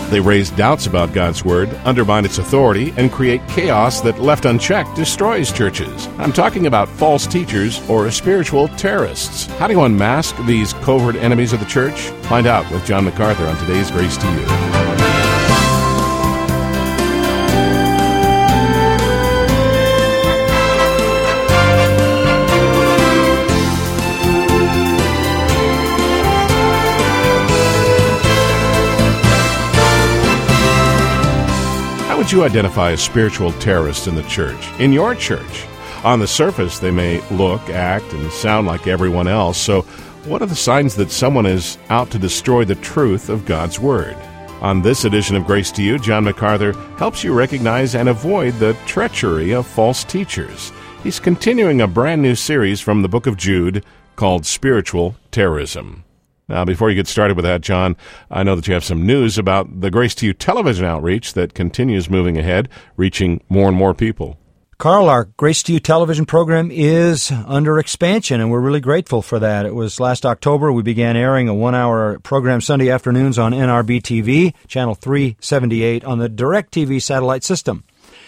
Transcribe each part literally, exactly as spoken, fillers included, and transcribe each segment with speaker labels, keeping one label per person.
Speaker 1: They raise doubts about God's Word, undermine its authority, and create chaos that, left unchecked, destroys churches. I'm talking about false teachers or spiritual terrorists. How do you unmask these covert enemies of the church? Find out with John MacArthur on today's Grace to You. How would you identify a spiritual terrorist in the church, in your church? On the surface, they may look, act, and sound like everyone else. So what are the signs that someone is out to destroy the truth of God's Word? On this edition of Grace to You, John MacArthur helps you recognize and avoid the treachery of false teachers. He's continuing a brand new series from the book of Jude called Spiritual Terrorism. Now, before you get started with that, John, I know that you have some news about the Grace to You television outreach that continues moving ahead, reaching more and more people.
Speaker 2: Carl, our Grace to You television program is under expansion, and we're really grateful for that. It was last October we began airing a one-hour program Sunday afternoons on N R B T V, channel three seventy-eight, on the DirecTV satellite system.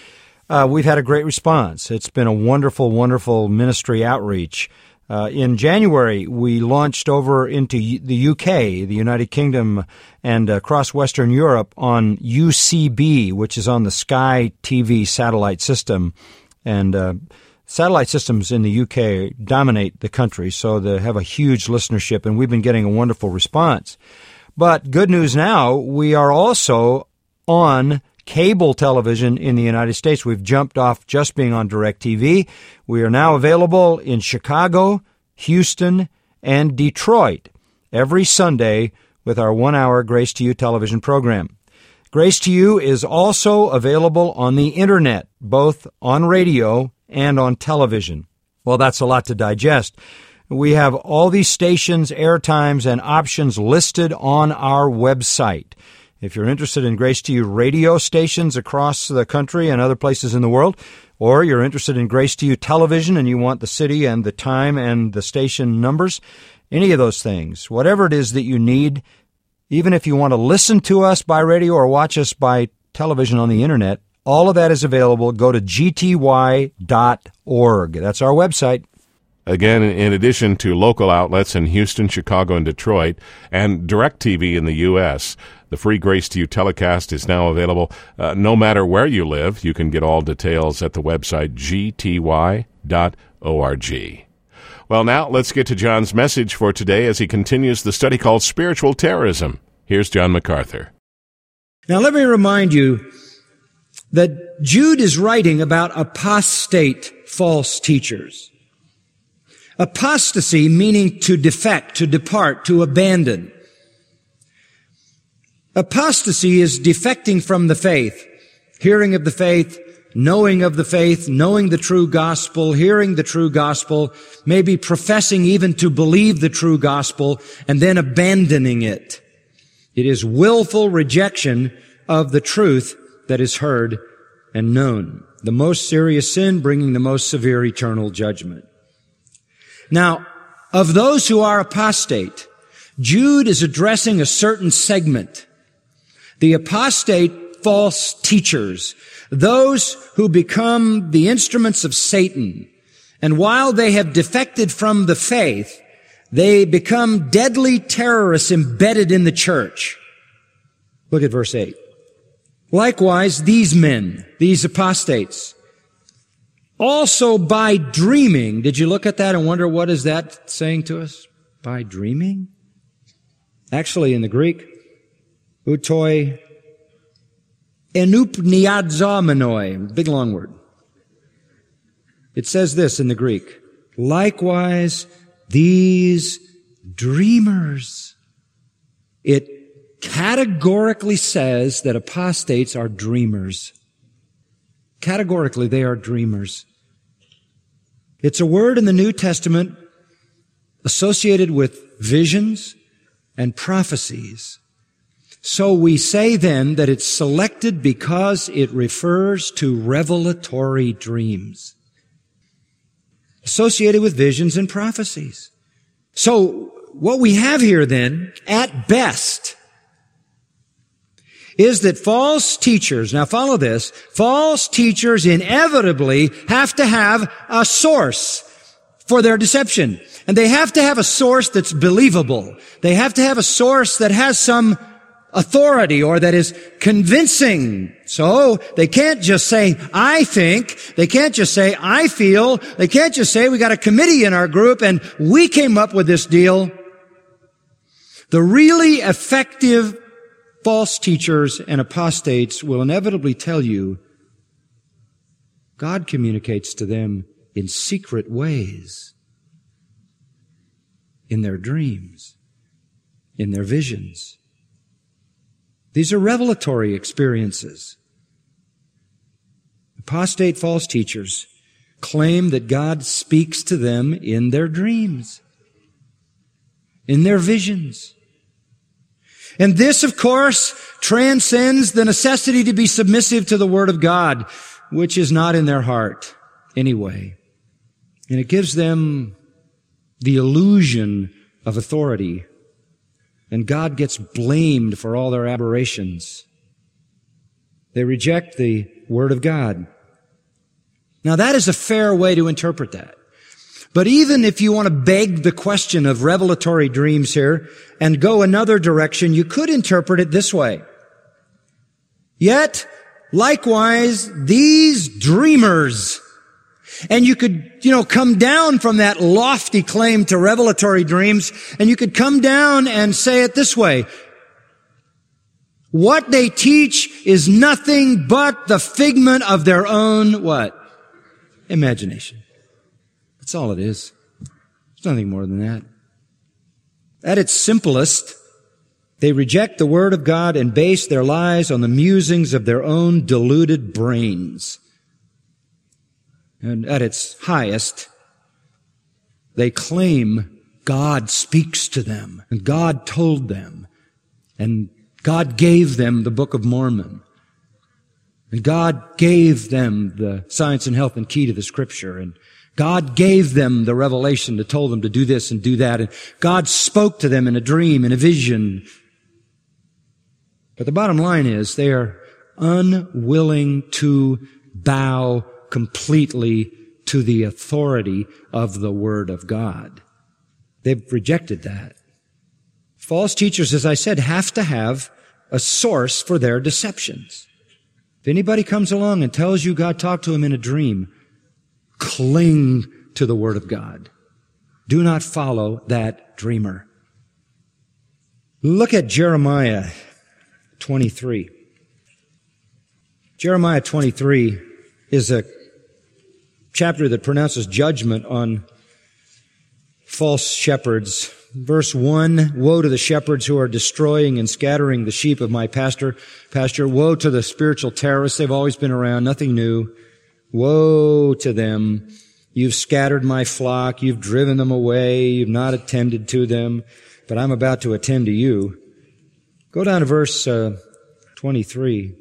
Speaker 2: Uh, we've had a great response. It's been a wonderful, wonderful ministry outreach. Uh, in January, we launched over into the U K, the United Kingdom, and across Western Europe on U C B, which is on the Sky T V satellite system. And uh, satellite systems in the U K dominate the country, so they have a huge listenership, and we've been getting a wonderful response. But good news now, we are also on cable television in the United States. We've jumped off just being on DirecTV. We are now available in Chicago, Houston, and Detroit every Sunday with our one-hour Grace to You television program. Grace to You is also available on the Internet, both on radio and on television. Well, that's a lot to digest. We have all these stations, airtimes, and options listed on our website. If you're interested in Grace to You radio stations across the country and other places in the world, or you're interested in Grace to You television and you want the city and the time and the station numbers, any of those things, whatever it is that you need, even if you want to listen to us by radio or watch us by television on the Internet, all of that is available. Go to G T Y dot org. That's our website.
Speaker 1: Again, in addition to local outlets in Houston, Chicago, and Detroit, and DirecTV in the U S, the free Grace to You telecast is now available. Uh, no matter where you live, you can get all details at the website G T Y dot org. Well, now let's get to John's message for today as he continues the study called Spiritual Terrorism. Here's John MacArthur.
Speaker 3: Now, let me remind you that Jude is writing about apostate false teachers. Apostasy meaning to defect, to depart, to abandon. Apostasy is defecting from the faith, hearing of the faith, knowing of the faith, knowing the true gospel, hearing the true gospel, maybe professing even to believe the true gospel, and then abandoning it. It is willful rejection of the truth that is heard and known. The most serious sin bringing the most severe eternal judgment. Now, of those who are apostate, Jude is addressing a certain segment. The apostate false teachers, those who become the instruments of Satan. And while they have defected from the faith, they become deadly terrorists embedded in the church. Look at verse eight. Likewise, these men, these apostates, also by dreaming. Did you look at that and wonder what is that saying to us? By dreaming? Actually, in the Greek, utoi enupniadzamenoi, big long word. It says this in the Greek. Likewise, these dreamers. It categorically says that apostates are dreamers. Categorically, they are dreamers. It's a word in the New Testament associated with visions and prophecies. So we say then that it's selected because it refers to revelatory dreams associated with visions and prophecies. So what we have here then, at best, is that false teachers, now follow this, false teachers inevitably have to have a source for their deception. And they have to have a source that's believable. They have to have a source that has some authority or that is convincing. So they can't just say, I think. They can't just say, I feel. They can't just say, we got a committee in our group and we came up with this deal. The really effective false teachers and apostates will inevitably tell you God communicates to them in secret ways, in their dreams, in their visions. These are revelatory experiences. Apostate false teachers claim that God speaks to them in their dreams, in their visions. And this, of course, transcends the necessity to be submissive to the Word of God, which is not in their heart anyway. And it gives them the illusion of authority. And God gets blamed for all their aberrations. They reject the Word of God. Now that is a fair way to interpret that. But even if you want to beg the question of revelatory dreams here and go another direction, you could interpret it this way. Yet, likewise, these dreamers, and you could, you know, come down from that lofty claim to revelatory dreams, and you could come down and say it this way. What they teach is nothing but the figment of their own, what? Imagination. That's all it is. It's nothing more than that. At its simplest, they reject the Word of God and base their lies on the musings of their own deluded brains. And at its highest, they claim God speaks to them, and God told them, and God gave them the Book of Mormon, and God gave them the Science and Health and Key to the Scripture, and God gave them the revelation that told them to do this and do that, and God spoke to them in a dream, in a vision. But the bottom line is they are unwilling to bow completely to the authority of the Word of God. They've rejected that. False teachers, as I said, have to have a source for their deceptions. If anybody comes along and tells you God talked to him in a dream, cling to the Word of God. Do not follow that dreamer. Look at Jeremiah twenty-three. Jeremiah twenty-three is a chapter that pronounces judgment on false shepherds. Verse one, woe to the shepherds who are destroying and scattering the sheep of my pasture. Pasture, woe to the spiritual terrorists. They've always been around, nothing new. Woe to them. You've scattered my flock. You've driven them away. You've not attended to them. But I'm about to attend to you. Go down to verse uh, twenty-three.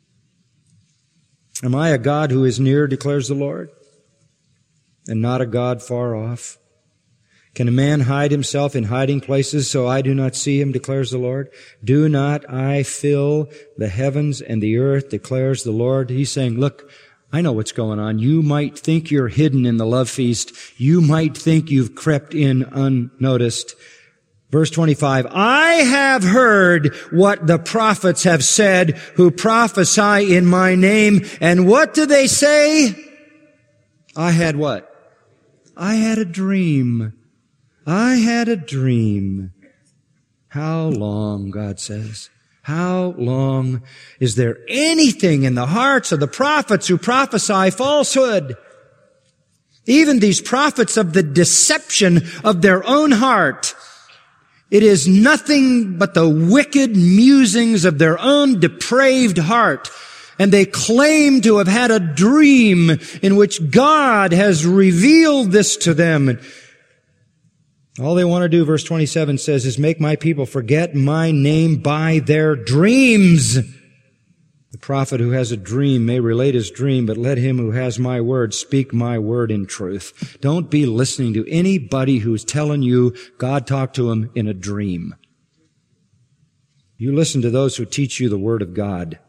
Speaker 3: Am I a God who is near, declares the Lord, and not a God far off? Can a man hide himself in hiding places so I do not see him, declares the Lord? Do not I fill the heavens and the earth, declares the Lord? He's saying, look, I know what's going on. You might think you're hidden in the love feast. You might think you've crept in unnoticed. Verse twenty-five, I have heard what the prophets have said who prophesy in my name. And what do they say? I had what? I had a dream. I had a dream. How long, God says? How long is there anything in the hearts of the prophets who prophesy falsehood? Even these prophets of the deception of their own heart. It is nothing but the wicked musings of their own depraved heart. And they claim to have had a dream in which God has revealed this to them. All they want to do, verse twenty-seven says, is make my people forget my name by their dreams. The prophet who has a dream may relate his dream, but let him who has my word speak my word in truth. Don't be listening to anybody who's telling you God talked to him in a dream. You listen to those who teach you the Word of God.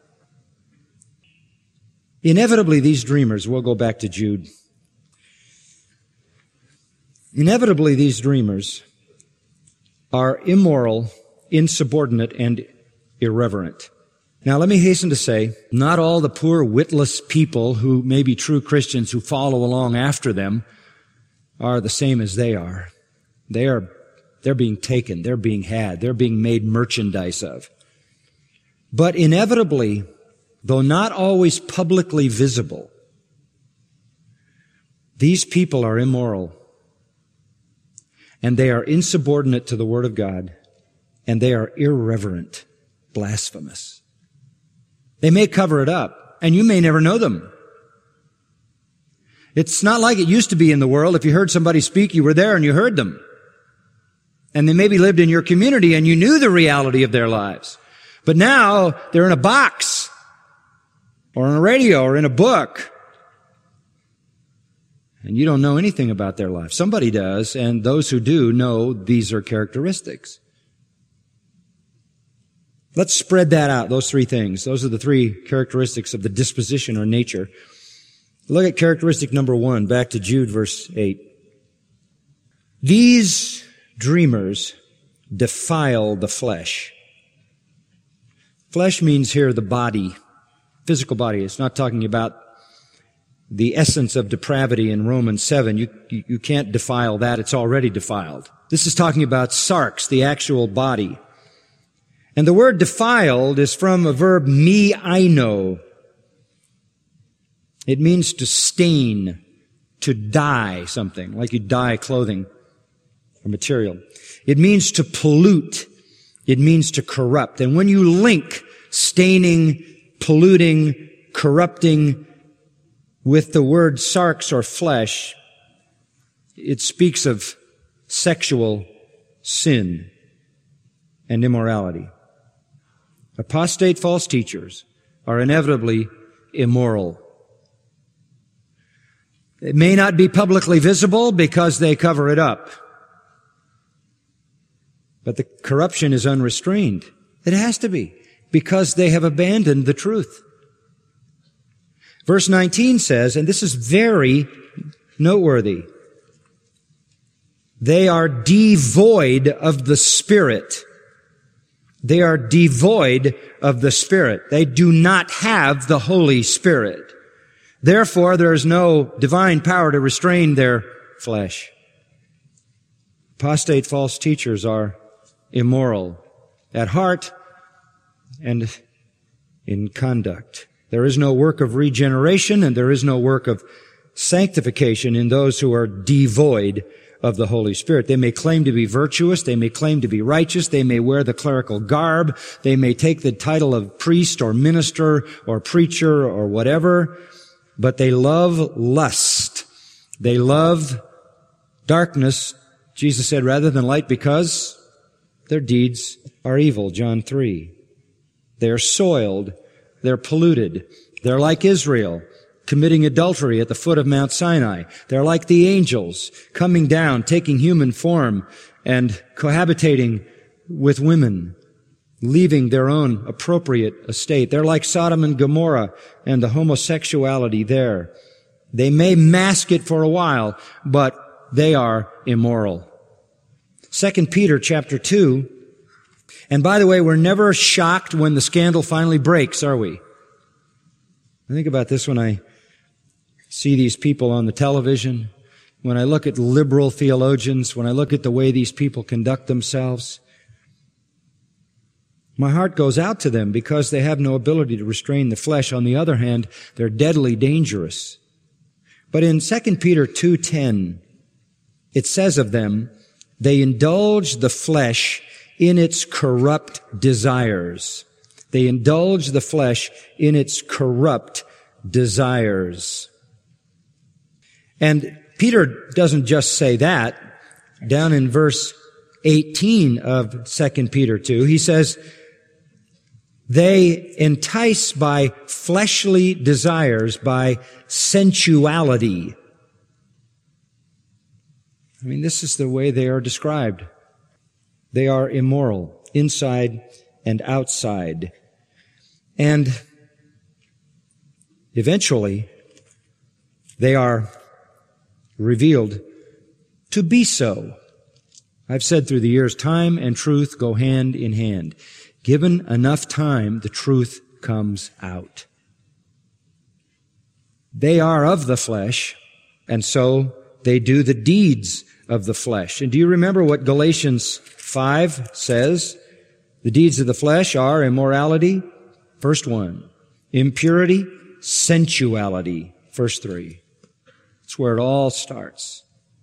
Speaker 3: Inevitably, these dreamers, we'll go back to Jude. Inevitably, these dreamers are immoral, insubordinate, and irreverent. Now, let me hasten to say, not all the poor, witless people who may be true Christians who follow along after them are the same as they are. They are, they're being taken, they're being had, they're being made merchandise of. But inevitably, though not always publicly visible, these people are immoral, and they are insubordinate to the Word of God, and they are irreverent, blasphemous. They may cover it up, and you may never know them. It's not like it used to be in the world. If you heard somebody speak, you were there and you heard them. And they maybe lived in your community and you knew the reality of their lives. But now they're in a box, or on a radio, or in a book. And you don't know anything about their life. Somebody does, and those who do know these are characteristics. Let's spread that out, those three things. Those are the three characteristics of the disposition or nature. Look at characteristic number one, back to Jude verse eight. These dreamers defile the flesh. Flesh means here the body, physical body. It's not talking about the essence of depravity in Romans seven. You, you, you can't defile that. It's already defiled. This is talking about sarx, the actual body. And the word defiled is from a verb meino. It means to stain, to dye something, like you dye clothing or material. It means to pollute. It means to corrupt. And when you link staining, polluting, corrupting with the word sarx or flesh, it speaks of sexual sin and immorality. Apostate false teachers are inevitably immoral. It may not be publicly visible because they cover it up. But the corruption is unrestrained. It has to be, because they have abandoned the truth. Verse nineteen says, and this is very noteworthy, they are devoid of the Spirit. They are devoid of the Spirit. They do not have the Holy Spirit. Therefore, there is no divine power to restrain their flesh. Apostate false teachers are immoral at heart and in conduct. There is no work of regeneration and there is no work of sanctification in those who are devoid of the Holy Spirit. They may claim to be virtuous, they may claim to be righteous, they may wear the clerical garb, they may take the title of priest or minister or preacher or whatever, but they love lust. They love darkness, Jesus said, rather than light, because their deeds are evil, John three. They're soiled, they're polluted. They're like Israel, committing adultery at the foot of Mount Sinai. They're like the angels, coming down, taking human form, and cohabitating with women, leaving their own appropriate estate. They're like Sodom and Gomorrah and the homosexuality there. They may mask it for a while, but they are immoral. Second Peter chapter two. And by the way, we're never shocked when the scandal finally breaks, are we? I think about this when I see these people on the television, when I look at liberal theologians, when I look at the way these people conduct themselves. My heart goes out to them because they have no ability to restrain the flesh. On the other hand, they're deadly dangerous. But in Second Peter two ten, it says of them, they indulge the flesh in its corrupt desires. They indulge the flesh in its corrupt desires. And Peter doesn't just say that. Down in verse eighteen of Second Peter two, he says, they entice by fleshly desires, by sensuality. I mean, this is the way they are described. They are immoral, inside and outside. And eventually, they are revealed to be so. I've said through the years, time and truth go hand in hand. Given enough time, the truth comes out. They are of the flesh, and so they do the deeds of the flesh. And do you remember what Galatians five says? The deeds of the flesh are immorality, first one. Impurity, sensuality, verse three. That's where it all starts.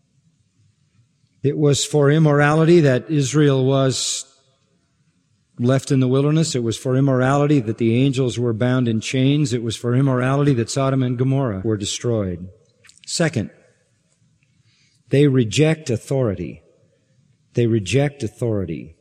Speaker 3: It was for immorality that Israel was left in the wilderness. It was for immorality that the angels were bound in chains. It was for immorality that Sodom and Gomorrah were destroyed. Second, they reject authority. They reject authority.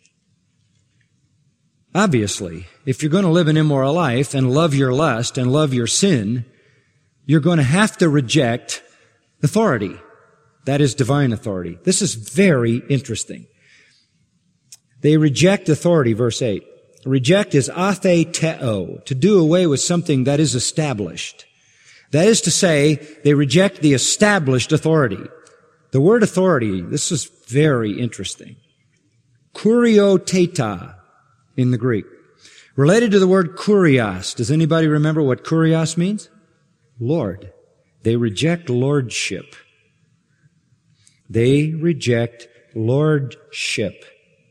Speaker 3: Obviously, if you're going to live an immoral life and love your lust and love your sin, you're going to have to reject authority. That is divine authority. This is very interesting. They reject authority, verse eight. Reject is atheteo, to do away with something that is established. That is to say, they reject the established authority. The word authority, this is very interesting. Kurioteta in the Greek. Related to the word kurios. Does anybody remember what kurios means? Lord. They reject lordship. They reject lordship.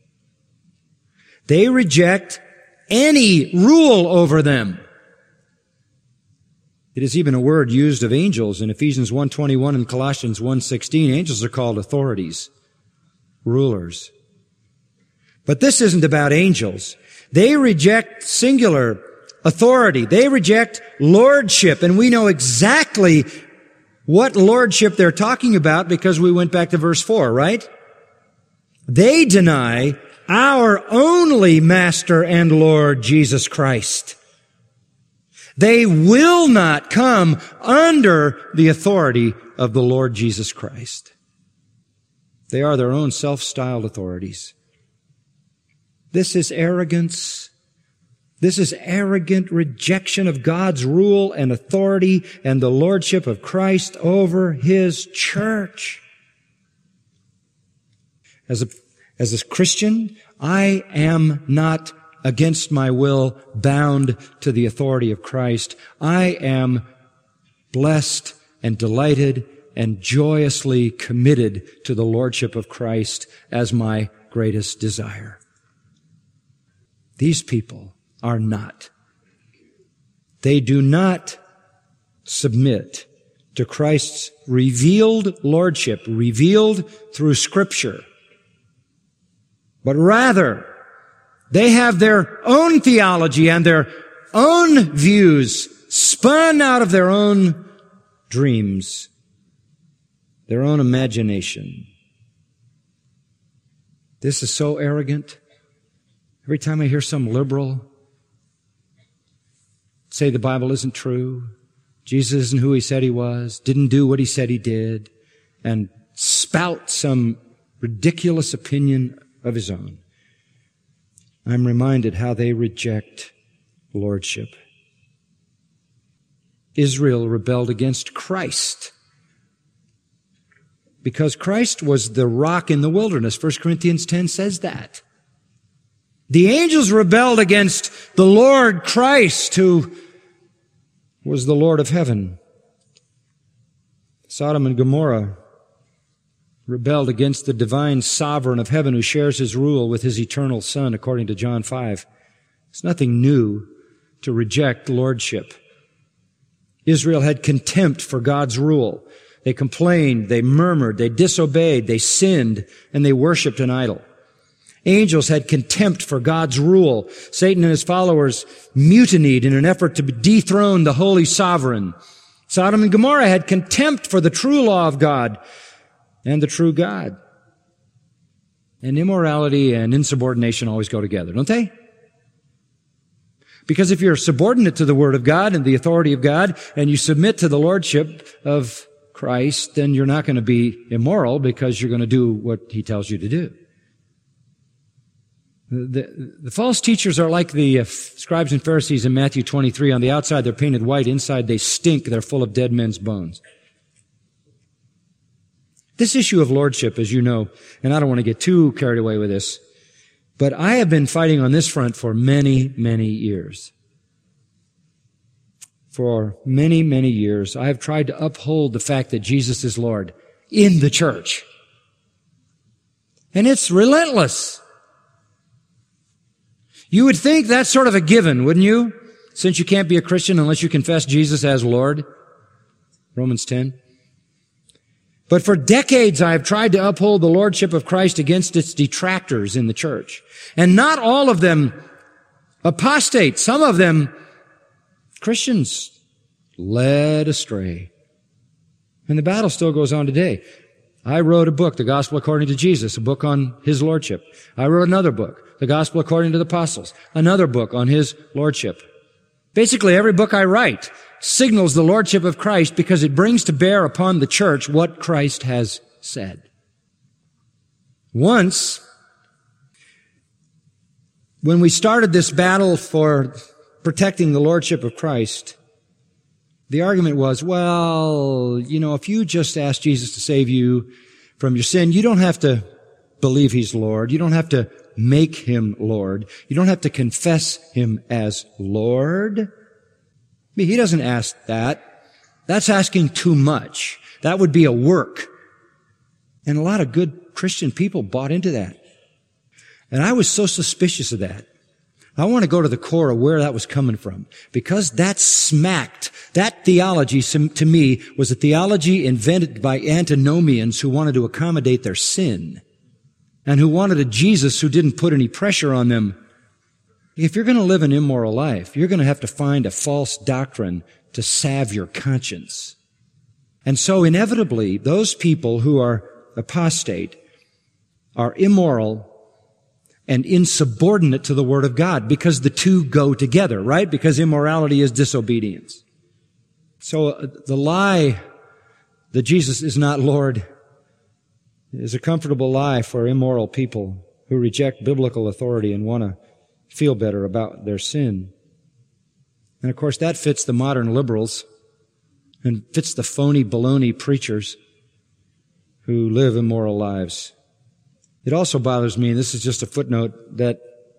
Speaker 3: They reject any rule over them. It is even a word used of angels in Ephesians one twenty-one and Colossians one sixteen. Angels are called authorities, rulers. But this isn't about angels. They reject singular authority. They reject lordship, and we know exactly what lordship they're talking about because we went back to verse four, right? They deny our only Master and Lord, Jesus Christ. They will not come under the authority of the Lord Jesus Christ. They are their own self-styled authorities. This is arrogance. This is arrogant rejection of God's rule and authority and the lordship of Christ over His church. As a, as a Christian, I am not against my will bound to the authority of Christ. I am blessed and delighted and joyously committed to the lordship of Christ as my greatest desire. These people are not. They do not submit to Christ's revealed lordship, revealed through Scripture. But rather, they have their own theology and their own views spun out of their own dreams, their own imagination. This is so arrogant. Every time I hear some liberal say the Bible isn't true, Jesus isn't who He said He was, didn't do what He said He did, and spout some ridiculous opinion of his own, I'm reminded how they reject lordship. Israel rebelled against Christ because Christ was the rock in the wilderness. First Corinthians ten says that. The angels rebelled against the Lord Christ, who was the Lord of heaven. Sodom and Gomorrah rebelled against the divine sovereign of heaven who shares His rule with His eternal Son, according to John five. It's nothing new to reject lordship. Israel had contempt for God's rule. They complained, they murmured, they disobeyed, they sinned, and they worshiped an idol. Angels had contempt for God's rule. Satan and his followers mutinied in an effort to dethrone the holy sovereign. Sodom and Gomorrah had contempt for the true law of God and the true God. And immorality and insubordination always go together, don't they? Because if you're subordinate to the Word of God and the authority of God, and you submit to the lordship of Christ, then you're not going to be immoral because you're going to do what He tells you to do. The, the false teachers are like the uh, scribes and Pharisees in Matthew twenty-three. On the outside, they're painted white. Inside, they stink. They're full of dead men's bones. This issue of lordship, as you know, and I don't want to get too carried away with this, but I have been fighting on this front for many, many years. For many, many years, I have tried to uphold the fact that Jesus is Lord in the church. And it's relentless. You would think that's sort of a given, wouldn't you? Since you can't be a Christian unless you confess Jesus as Lord. Romans ten. But for decades I have tried to uphold the lordship of Christ against its detractors in the church. And not all of them apostate. Some of them Christians led astray. And the battle still goes on today. I wrote a book, The Gospel According to Jesus, a book on His Lordship. I wrote another book, The Gospel According to the Apostles, another book on His Lordship. Basically, every book I write signals the Lordship of Christ because it brings to bear upon the church what Christ has said. Once, when we started this battle for protecting the Lordship of Christ, the argument was, well, you know, if you just ask Jesus to save you from your sin, you don't have to believe He's Lord. You don't have to make Him Lord. You don't have to confess Him as Lord. I mean, He doesn't ask that. That's asking too much. That would be a work. And a lot of good Christian people bought into that. And I was so suspicious of that. I want to go to the core of where that was coming from, because that smacked, that theology to me was a theology invented by antinomians who wanted to accommodate their sin and who wanted a Jesus who didn't put any pressure on them. If you're going to live an immoral life, you're going to have to find a false doctrine to salve your conscience. And so inevitably, those people who are apostate are immoral and insubordinate to the Word of God, because the two go together, right? Because immorality is disobedience. So uh, the lie that Jesus is not Lord is a comfortable lie for immoral people who reject biblical authority and want to feel better about their sin. And of course that fits the modern liberals and fits the phony baloney preachers who live immoral lives. It also bothers me, and this is just a footnote, that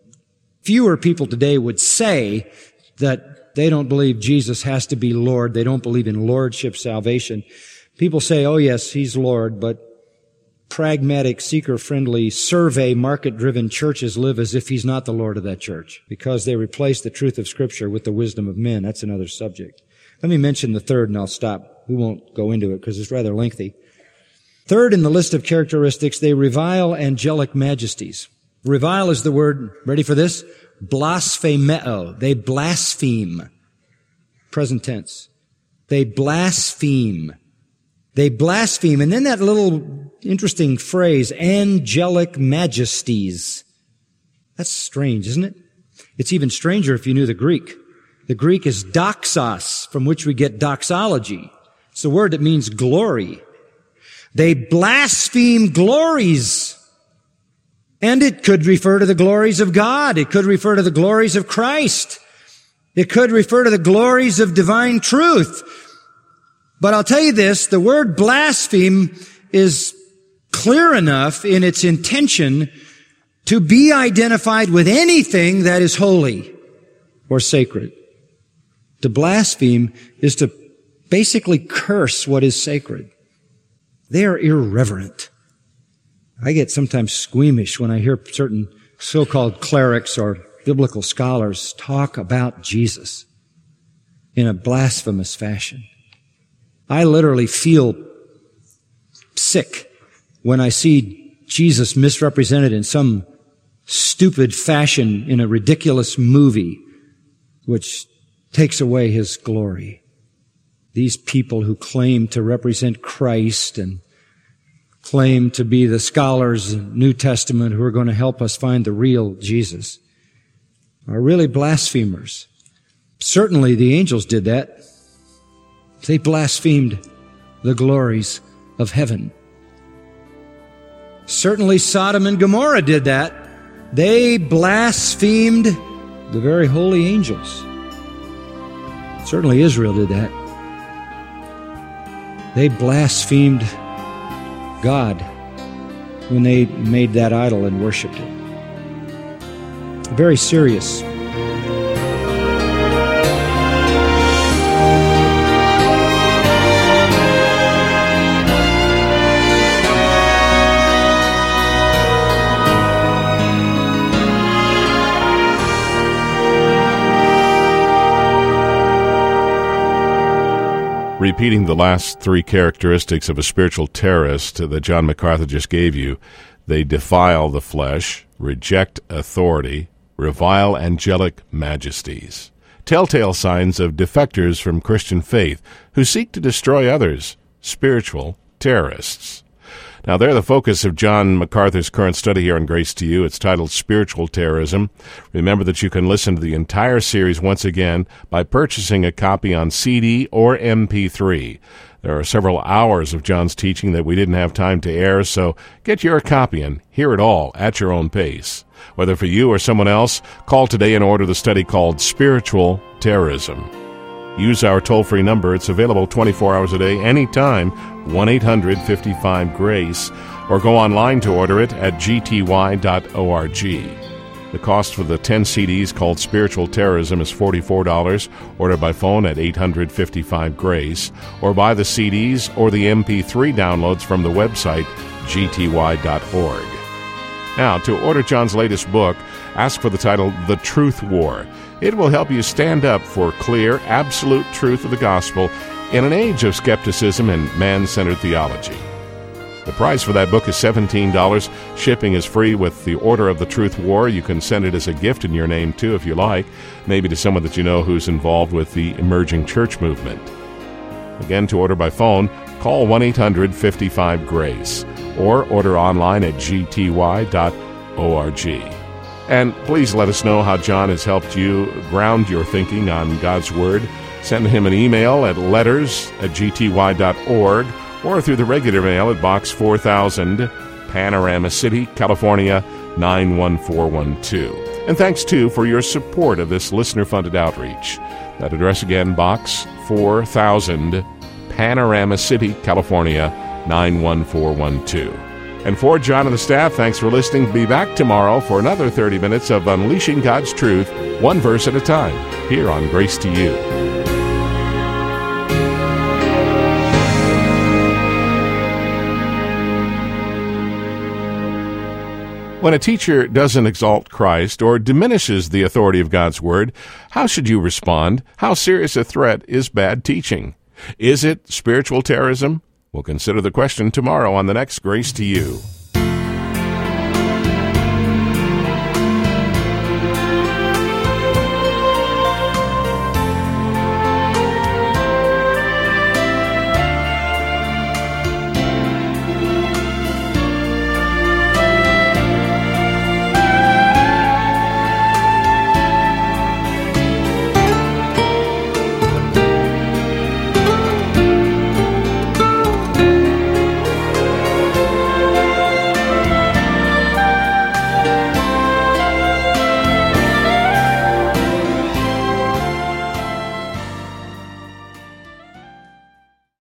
Speaker 3: fewer people today would say that they don't believe Jesus has to be Lord. They don't believe in lordship salvation. People say, oh yes, He's Lord, but pragmatic, seeker-friendly, survey, market-driven churches live as if He's not the Lord of that church because they replace the truth of Scripture with the wisdom of men. That's another subject. Let me mention the third, and I'll stop. We won't go into it because it's rather lengthy. Third in the list of characteristics, they revile angelic majesties. Revile is the word, ready for this? Blasphemeo. They blaspheme. Present tense. They blaspheme. They blaspheme. And then that little interesting phrase, angelic majesties. That's strange, isn't it? It's even stranger if you knew the Greek. The Greek is doxos, from which we get doxology. It's the word that means glory. They blaspheme glories. And it could refer to the glories of God. It could refer to the glories of Christ. It could refer to the glories of divine truth. But I'll tell you this, the word blaspheme is clear enough in its intention to be identified with anything that is holy or sacred. To blaspheme is to basically curse what is sacred. They are irreverent. I get sometimes squeamish when I hear certain so-called clerics or biblical scholars talk about Jesus in a blasphemous fashion. I literally feel sick when I see Jesus misrepresented in some stupid fashion in a ridiculous movie which takes away His glory. These people who claim to represent Christ and claim to be the scholars in the New Testament who are going to help us find the real Jesus are really blasphemers. Certainly the angels did that. They blasphemed the glories of heaven. Certainly Sodom and Gomorrah did that. they blasphemed the very holy angels. Certainly Israel did that. They blasphemed God when they made that idol and worshipped it. Very serious.
Speaker 1: Repeating the last three characteristics of a spiritual terrorist that John MacArthur just gave you, they defile the flesh, reject authority, revile angelic majesties. Telltale signs of defectors from Christian faith who seek to destroy others, spiritual terrorists. Now, they're the focus of John MacArthur's current study here on Grace to You. It's titled Spiritual Terrorism. Remember that you can listen to the entire series once again by purchasing a copy on C D or M P three. There are several hours of John's teaching that we didn't have time to air, so get your copy and hear it all at your own pace. Whether for you or someone else, call today and order the study called Spiritual Terrorism. Use our toll-free number. It's available twenty-four hours a day, anytime, one eight hundred fifty-five GRACE, or go online to order it at g t y dot org. The cost for the ten C Ds called Spiritual Terrorism is forty-four dollars. Order by phone at eight hundred fifty-five GRACE, or buy the C Ds or the M P three downloads from the website g t y dot org. Now, to order John's latest book, ask for the title, The Truth War. It will help you stand up for clear, absolute truth of the gospel in an age of skepticism and man-centered theology. The price for that book is seventeen dollars. Shipping is free with the order of The Truth War. You can send it as a gift in your name, too, if you like, maybe to someone that you know who's involved with the emerging church movement. Again, to order by phone, call one eight hundred fifty-five GRACE or order online at g t y dot org. And please let us know how John has helped you ground your thinking on God's Word. Send him an email at letters at g t y dot org or through the regular mail at Box four thousand, Panorama City, California, nine one four one two. And thanks, too, for your support of this listener-funded outreach. That address again, Box four thousand, Panorama City, California, nine one four one two. And for John and the staff, thanks for listening. Be back tomorrow for another thirty minutes of Unleashing God's Truth, one verse at a time, here on Grace to You. When a teacher doesn't exalt Christ or diminishes the authority of God's Word, how should you respond? How serious a threat is bad teaching? Is it spiritual terrorism? We'll consider the question tomorrow on the next Grace to You.